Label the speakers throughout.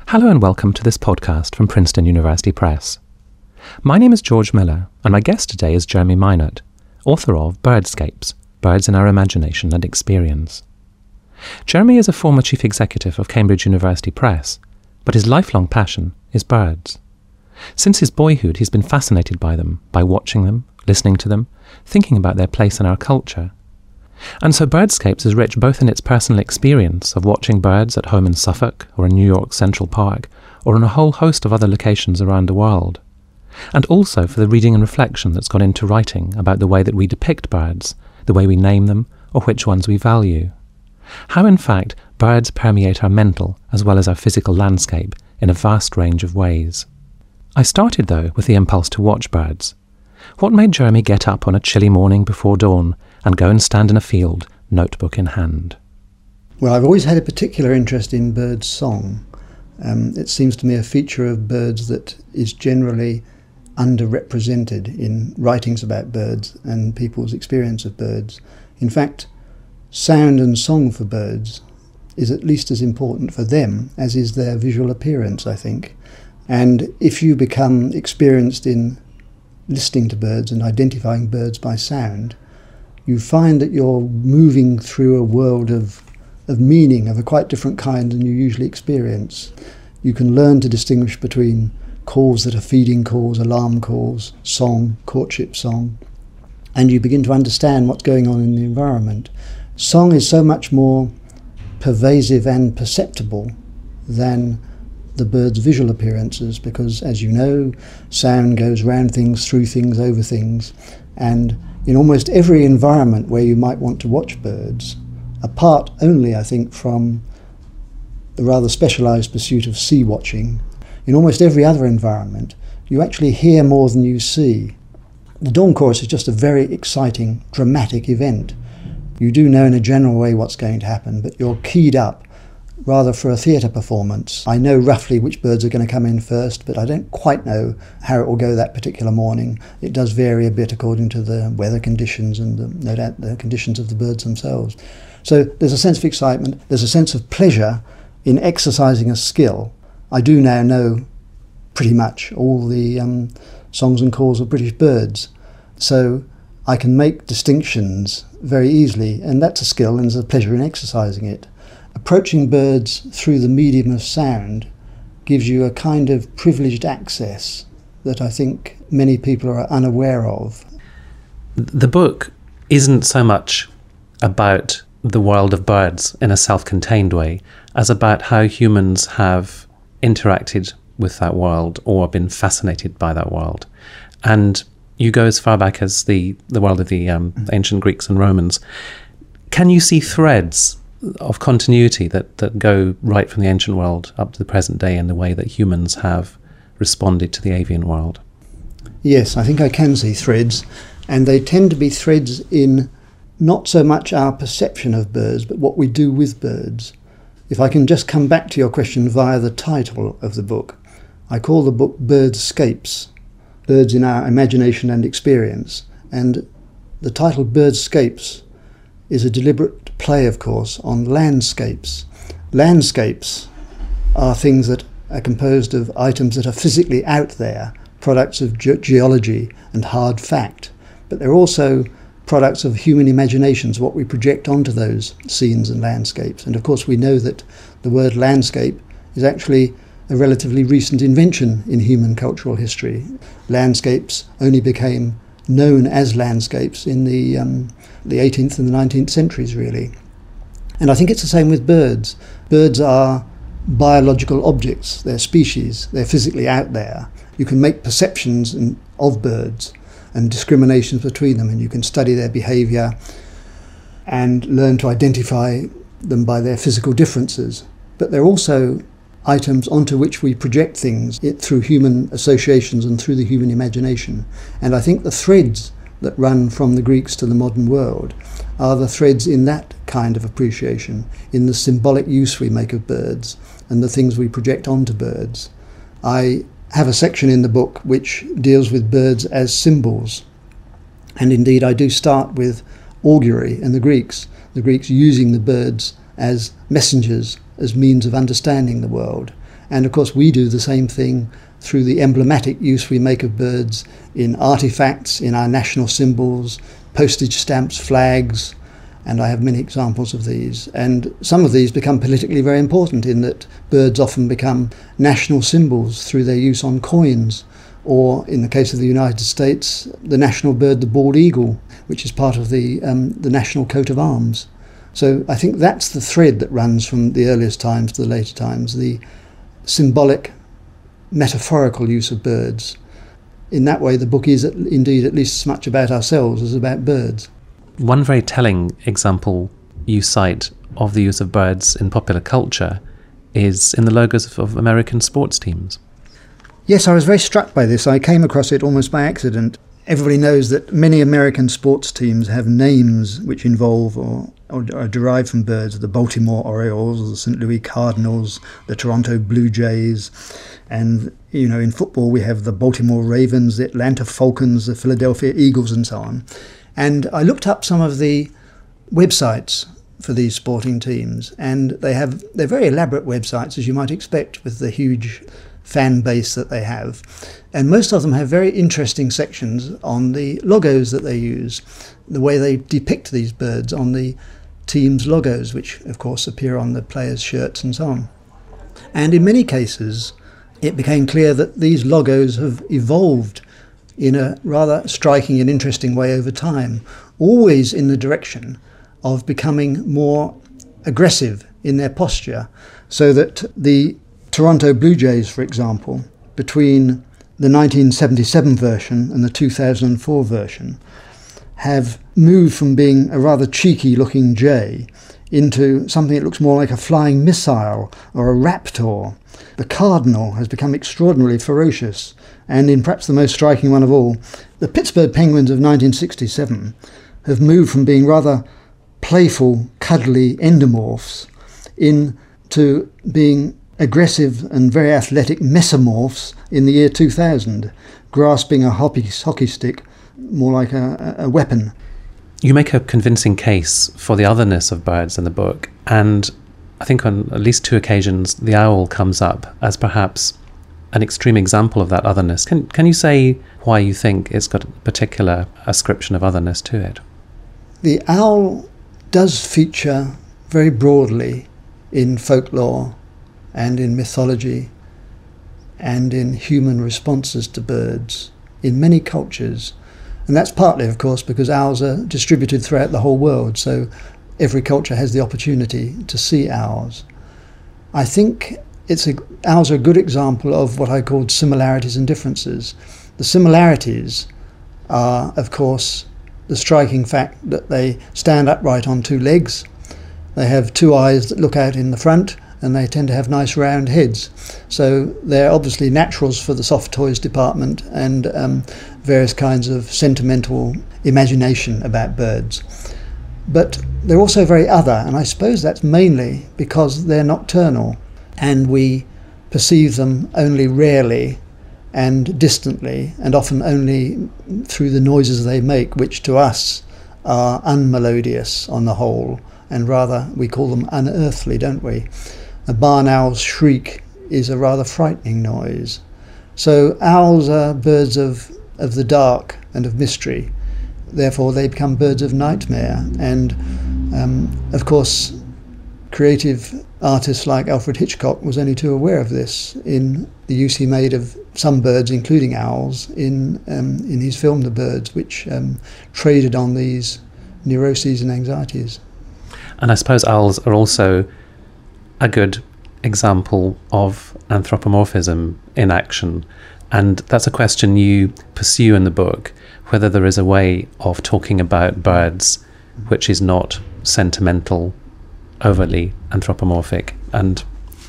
Speaker 1: Hello and welcome to this podcast from Princeton University Press. My name is George Miller, and my guest today is Jeremy Minot, author of Birdscapes, Birds in Our Imagination and Experience. Jeremy is a former chief executive of Cambridge University Press, but his lifelong passion is birds. Since his boyhood, he's been fascinated by them, by watching them, listening to them, thinking about their place in our culture. And so Birdscapes is rich both in its personal experience of watching birds at home in Suffolk or in New York Central Park or in a whole host of other locations around the world, and also for the reading and reflection that's gone into writing about the way that we depict birds, the way we name them, or which ones we value. How, in fact, birds permeate our mental as well as our physical landscape in a vast range of ways. I started, though, with the impulse to watch birds. What made Jeremy get up on a chilly morning before dawn and go and stand in a field, notebook in hand?
Speaker 2: Well, I've always had a particular interest in bird song. It seems to me a feature of birds that is generally underrepresented in writings about birds and people's experience of birds. In fact, sound and song for birds is at least as important for them as is their visual appearance, I think. And if you become experienced in listening to birds and identifying birds by sound, you find that you're moving through a world of meaning of a quite different kind than you usually experience. You can learn to distinguish between calls that are feeding calls, alarm calls, song, courtship song, and you begin to understand what's going on in the environment. Song is so much more pervasive and perceptible than the bird's visual appearances because, as you know, sound goes round things, through things, over things, and in almost every environment where you might want to watch birds, apart only, I think, from the rather specialised pursuit of sea watching, in almost every other environment, you actually hear more than you see. The dawn chorus is just a very exciting, dramatic event. You do know in a general way what's going to happen, but you're keyed up rather for a theatre performance. I know roughly which birds are going to come in first, but I don't quite know how it will go that particular morning. It does vary a bit according to the weather conditions and no doubt the conditions of the birds themselves. So there's a sense of excitement, there's a sense of pleasure in exercising a skill. I do now know pretty much all the songs and calls of British birds, so I can make distinctions very easily, and that's a skill and there's a pleasure in exercising it. Approaching birds through the medium of sound gives you a kind of privileged access that I think many people are unaware of.
Speaker 1: The book isn't so much about the world of birds in a self-contained way as about how humans have interacted with that world or been fascinated by that world. And you go as far back as the world of the ancient Greeks and Romans. Can you see threads of continuity that go right from the ancient world up to the present day in the way that humans have responded to the avian world?
Speaker 2: Yes, I think I can see threads, and they tend to be threads in not so much our perception of birds, but what we do with birds. If I can just come back to your question via the title of the book, I call the book Birdscapes, Birds in Our Imagination and Experience, and the title Birdscapes is a deliberate play, of course, on landscapes. Landscapes are things that are composed of items that are physically out there, products of geology and hard fact, but they're also products of human imaginations, what we project onto those scenes and landscapes. And of course we know that the word landscape is actually a relatively recent invention in human cultural history. Landscapes only became known as landscapes in the 18th and the 19th centuries, really. And I think it's the same with birds. Birds are biological objects, they're species, they're physically out there. You can make perceptions of birds and discriminations between them, and you can study their behaviour and learn to identify them by their physical differences. But they're also items onto which we project things through human associations and through the human imagination. And I think the threads that run from the Greeks to the modern world are the threads in that kind of appreciation, in the symbolic use we make of birds and the things we project onto birds. I have a section in the book which deals with birds as symbols, and indeed I do start with augury and the Greeks using the birds as messengers, as means of understanding the world. And of course we do the same thing through the emblematic use we make of birds in artifacts, in our national symbols, postage stamps, flags, and I have many examples of these. And some of these become politically very important in that birds often become national symbols through their use on coins, or in the case of the United States, the national bird, the bald eagle, which is part of the national coat of arms. So I think that's the thread that runs from the earliest times to the later times, the symbolic, metaphorical use of birds. In that way, the book is indeed at least as much about ourselves as about birds.
Speaker 1: One very telling example you cite of the use of birds in popular culture is in the logos of American sports teams.
Speaker 2: Yes, I was very struck by this. I came across it almost by accident. Everybody knows that many American sports teams have names which involve or are derived from birds: the Baltimore Orioles, the St. Louis Cardinals, the Toronto Blue Jays. And, in football we have the Baltimore Ravens, the Atlanta Falcons, the Philadelphia Eagles, and so on. And I looked up some of the websites for these sporting teams, and they're very elaborate websites, as you might expect, with the huge fan base that they have. And most of them have very interesting sections on the logos that they use, the way they depict these birds on the team's logos, which of course appear on the players' shirts and so on. And in many cases, it became clear that these logos have evolved in a rather striking and interesting way over time, always in the direction of becoming more aggressive in their posture, so that the Toronto Blue Jays, for example, between the 1977 version and the 2004 version, have moved from being a rather cheeky-looking jay into something that looks more like a flying missile or a raptor. The cardinal has become extraordinarily ferocious, and in perhaps the most striking one of all, the Pittsburgh Penguins of 1967 have moved from being rather playful, cuddly endomorphs into being aggressive and very athletic mesomorphs in the year 2000, grasping a hockey stick more like a weapon.
Speaker 1: You make a convincing case for the otherness of birds in the book, and I think on at least two occasions the owl comes up as perhaps an extreme example of that otherness. Can you say why you think it's got a particular ascription of otherness to it?
Speaker 2: The owl does feature very broadly in folklore and in mythology and in human responses to birds in many cultures. And that's partly, of course, because owls are distributed throughout the whole world, so every culture has the opportunity to see owls. I think owls are a good example of what I called similarities and differences. The similarities are, of course, the striking fact that they stand upright on two legs, they have two eyes that look out in the front, and they tend to have nice round heads. So they're obviously naturals for the soft toys department and various kinds of sentimental imagination about birds. But they're also very other, and I suppose that's mainly because they're nocturnal and we perceive them only rarely and distantly, and often only through the noises they make, which to us are unmelodious on the whole, and rather we call them unearthly, don't we? A barn owl's shriek is a rather frightening noise. So owls are birds of the dark and of mystery. Therefore they become birds of nightmare. And of course, creative artists like Alfred Hitchcock was only too aware of this in the use he made of some birds, including owls, in his film The Birds, which traded on these neuroses and anxieties.
Speaker 1: And I suppose owls are also a good example of anthropomorphism in action. And that's a question you pursue in the book, whether there is a way of talking about birds which is not sentimental, overly anthropomorphic, and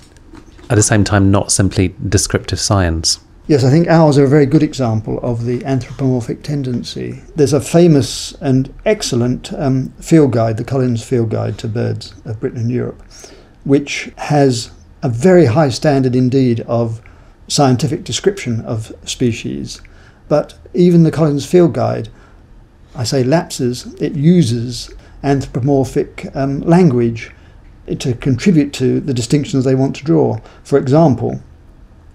Speaker 1: at the same time not simply descriptive science.
Speaker 2: Yes, I think owls are a very good example of the anthropomorphic tendency. There's a famous and excellent field guide, the Collins Field Guide to Birds of Britain and Europe, which has a very high standard indeed of scientific description of species. But even the Collins Field Guide, I say lapses, it uses anthropomorphic language to contribute to the distinctions they want to draw. For example,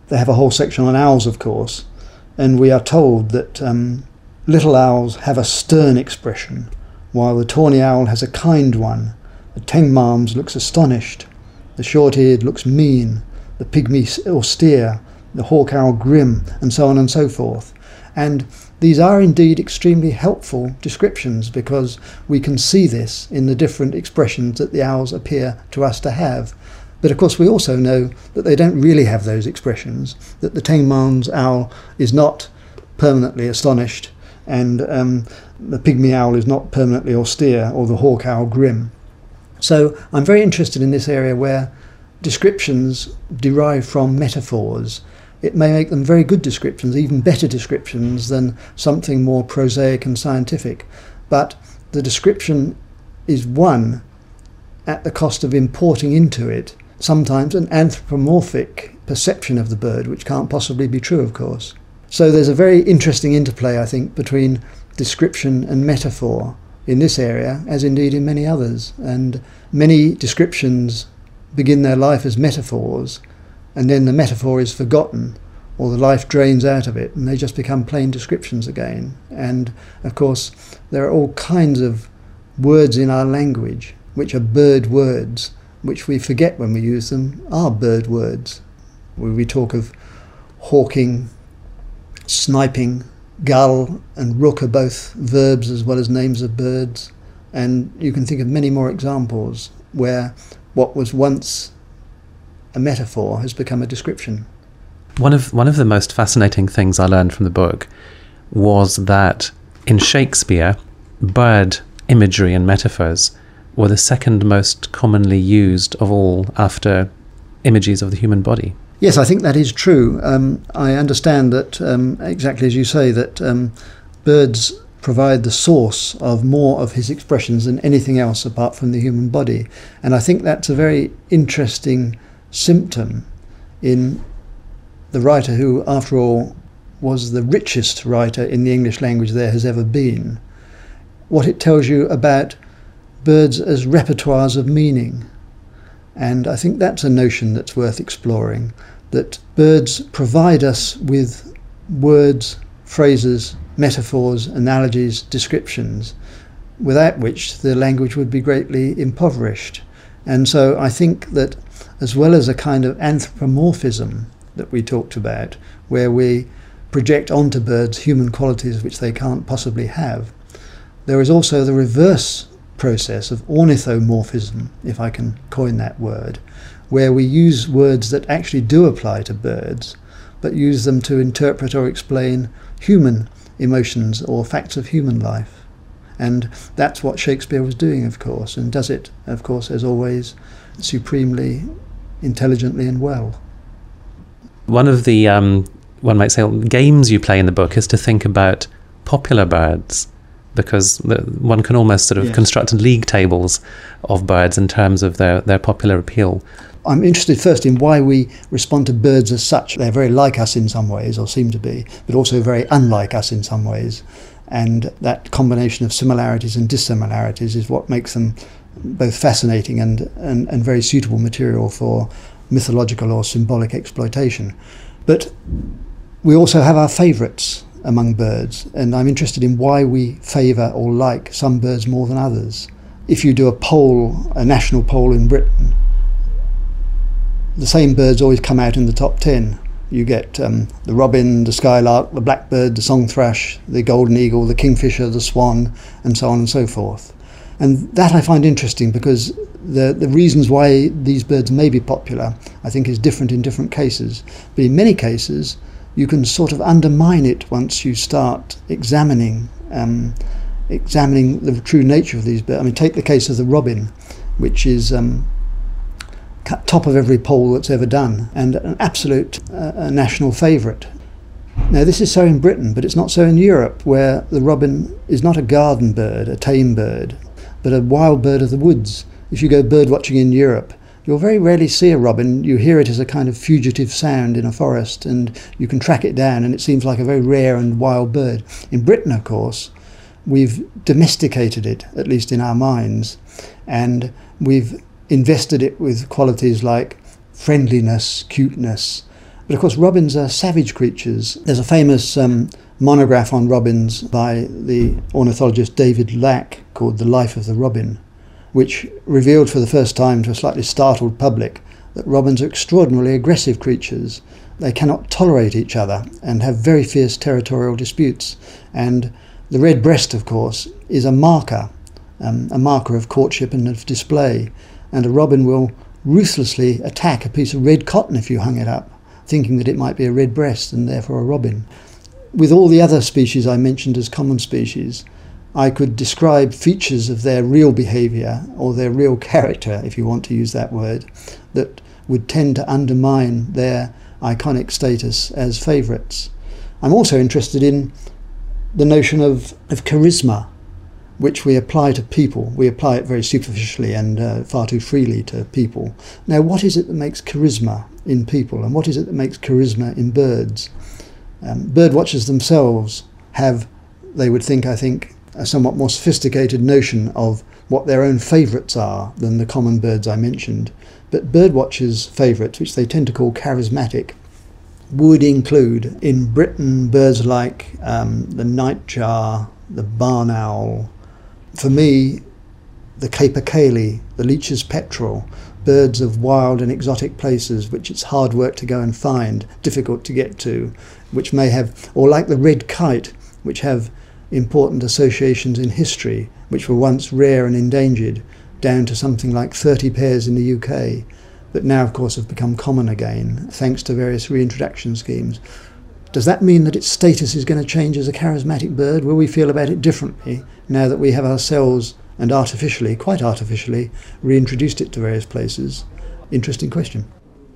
Speaker 2: They have a whole section on owls, of course, and we are told that little owls have a stern expression, while the tawny owl has a kind one. The tengmalms looks astonished, the short-eared looks mean, the pygmy austere, the hawk owl grim, and so on and so forth. And these are indeed extremely helpful descriptions, because we can see this in the different expressions that the owls appear to us to have. But of course we also know that they don't really have those expressions, that the tengmalms owl is not permanently astonished, and the pygmy owl is not permanently austere, or the hawk owl grim. So I'm very interested in this area where descriptions derive from metaphors. It may make them very good descriptions, even better descriptions than something more prosaic and scientific. But the description is one at the cost of importing into it sometimes an anthropomorphic perception of the bird, which can't possibly be true, of course. So there's a very interesting interplay, I think, between description and metaphor in this area, as indeed in many others. And many descriptions begin their life as metaphors, and then the metaphor is forgotten, or the life drains out of it, and they just become plain descriptions again. And of course, there are all kinds of words in our language which are bird words, which we forget when we use them are bird words. We talk of hawking, sniping. Gull and rook are both verbs as well as names of birds, and you can think of many more examples where what was once a metaphor has become a description.
Speaker 1: One of the most fascinating things I learned from the book was that in Shakespeare, bird imagery and metaphors were the second most commonly used of all, after images of the human body.
Speaker 2: Yes, I think that is true. I understand that, exactly as you say, that birds provide the source of more of his expressions than anything else apart from the human body. And I think that's a very interesting symptom in the writer who, after all, was the richest writer in the English language there has ever been. What it tells you about birds as repertoires of meaning. And I think that's a notion that's worth exploring, that birds provide us with words, phrases, metaphors, analogies, descriptions, without which the language would be greatly impoverished. And so I think that, as well as a kind of anthropomorphism that we talked about, where we project onto birds human qualities which they can't possibly have, there is also the reverse process of ornithomorphism, if I can coin that word, where we use words that actually do apply to birds, but use them to interpret or explain human emotions or facts of human life. And that's what Shakespeare was doing, of course, and does it, of course, as always, supremely intelligently and well.
Speaker 1: One of the, one might say, games you play in the book is to think about popular birds, because one can almost sort of construct league tables of birds in terms of their popular appeal.
Speaker 2: I'm interested first in why we respond to birds as such. They're very like us in some ways, or seem to be, but also very unlike us in some ways. And that combination of similarities and dissimilarities is what makes them both fascinating and very suitable material for mythological or symbolic exploitation. But we also have our favourites among birds, and I'm interested in why we favour or like some birds more than others. If you do a poll, a national poll in Britain, the same birds always come out in the top 10. You get the robin, the skylark, the blackbird, the song thrush, the golden eagle, the kingfisher, the swan, and so on and so forth. And that I find interesting, because the reasons why these birds may be popular, I think, is different in different cases. But in many cases, you can sort of undermine it once you start examining the true nature of these birds. I mean, take the case of the robin, which is top of every poll that's ever done, and an absolute national favourite. Now, this is so in Britain, but it's not so in Europe, where the robin is not a garden bird, a tame bird, but a wild bird of the woods. If you go bird watching in Europe, you'll very rarely see a robin. You hear it as a kind of fugitive sound in a forest, and you can track it down, and it seems like a very rare and wild bird. In Britain, of course, we've domesticated it, at least in our minds, and we've invested it with qualities like friendliness, cuteness, But of course, robins are savage creatures. There's a famous monograph on robins by the ornithologist David Lack called The Life of the Robin, which revealed for the first time to a slightly startled public that robins are extraordinarily aggressive creatures. They cannot tolerate each other and have very fierce territorial disputes. And the red breast, of course, is a marker of courtship and of display. And a robin will ruthlessly attack a piece of red cotton if you hung it up, thinking that it might be a red breast and therefore a robin. With all the other species I mentioned as common species, I could describe features of their real behaviour, or their real character, if you want to use that word, that would tend to undermine their iconic status as favourites. I'm also interested in the notion of charisma, which we apply to people. We apply it very superficially and far too freely to people. Now, what is it that makes charisma in people, and what is it that makes charisma in birds? Bird watchers themselves have, they would think, I think, a somewhat more sophisticated notion of what their own favourites are than the common birds I mentioned. But bird watchers' favourites, which they tend to call charismatic, would include in Britain birds like the nightjar, the barn owl, for me the capercaillie, the Leach's petrel, birds of wild and exotic places which it's hard work to go and find, difficult to get to, which may have, or like the red kite, which have important associations in history, which were once rare and endangered, down to something like 30 pairs in the UK, but now of course have become common again, thanks to various reintroduction schemes. Does that mean that its status is going to change as a charismatic bird? Will we feel about it differently now that we have ourselves, and artificially, quite artificially, reintroduced it to various places? Interesting question.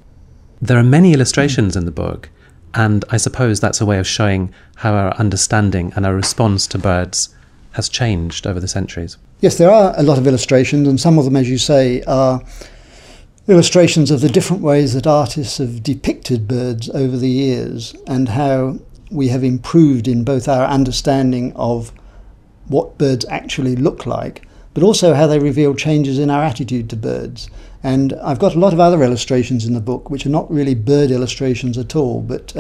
Speaker 1: There are many illustrations in the book, and I suppose that's a way of showing how our understanding and our response to birds has changed over the centuries.
Speaker 2: Yes, there are a lot of illustrations, and some of them, as you say, are illustrations of the different ways that artists have depicted birds over the years, and how we have improved in both our understanding of what birds actually look like, but also how they reveal changes in our attitude to birds. And I've got a lot of other illustrations in the book which are not really bird illustrations at all, but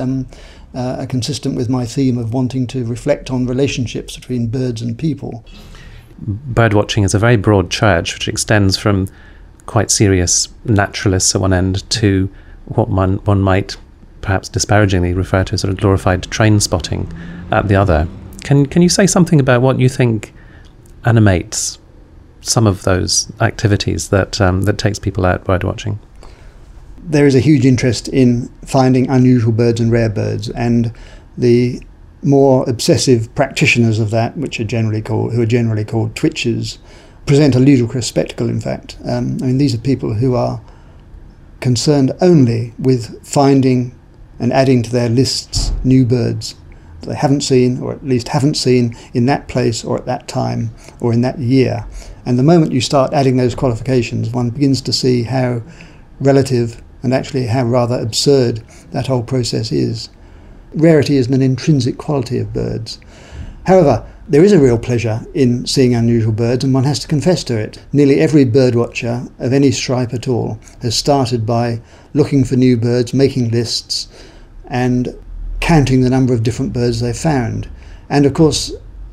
Speaker 2: are consistent with my theme of wanting to reflect on relationships between birds and people.
Speaker 1: Bird watching is a very broad church which extends from quite serious naturalists at one end to what one might perhaps disparagingly refer to as sort of glorified train spotting at the other. Can you say something about what you think animates some of those activities that takes people out bird watching?
Speaker 2: There is a huge interest in finding unusual birds and rare birds, and the more obsessive practitioners of that, who are generally called twitchers, present a ludicrous spectacle, in fact. These are people who are concerned only with finding and adding to their lists new birds that they haven't seen, or at least haven't seen in that place or at that time or in that year. And the moment you start adding those qualifications, one begins to see how relative and actually how rather absurd that whole process is. Rarity is an intrinsic quality of birds. However, there is a real pleasure in seeing unusual birds, and one has to confess to it. Nearly every birdwatcher of any stripe at all has started by looking for new birds, making lists, and counting the number of different birds they've found. And of course,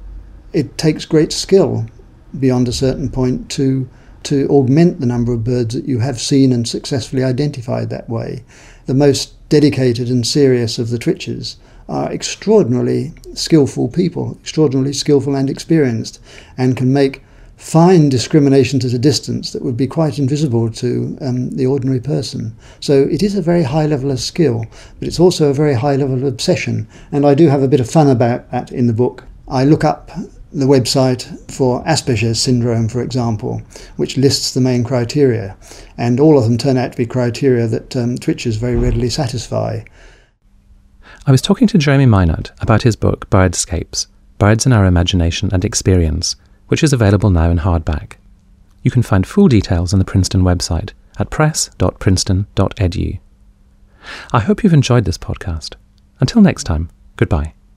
Speaker 2: it takes great skill beyond a certain point to augment the number of birds that you have seen and successfully identified that way. The most dedicated and serious of the twitchers are extraordinarily skillful people, extraordinarily skillful and experienced, and can make fine discriminations at a distance that would be quite invisible to the ordinary person. So it is a very high level of skill, but it's also a very high level of obsession, and I do have a bit of fun about that in the book. I look up the website for Asperger's syndrome, for example, which lists the main criteria, and all of them turn out to be criteria that twitchers very readily satisfy.
Speaker 1: I was talking to Jeremy Minot about his book Birdscapes, Birds in Our Imagination and Experience, which is available now in hardback. You can find full details on the Princeton website at press.princeton.edu. I hope you've enjoyed this podcast. Until next time, goodbye.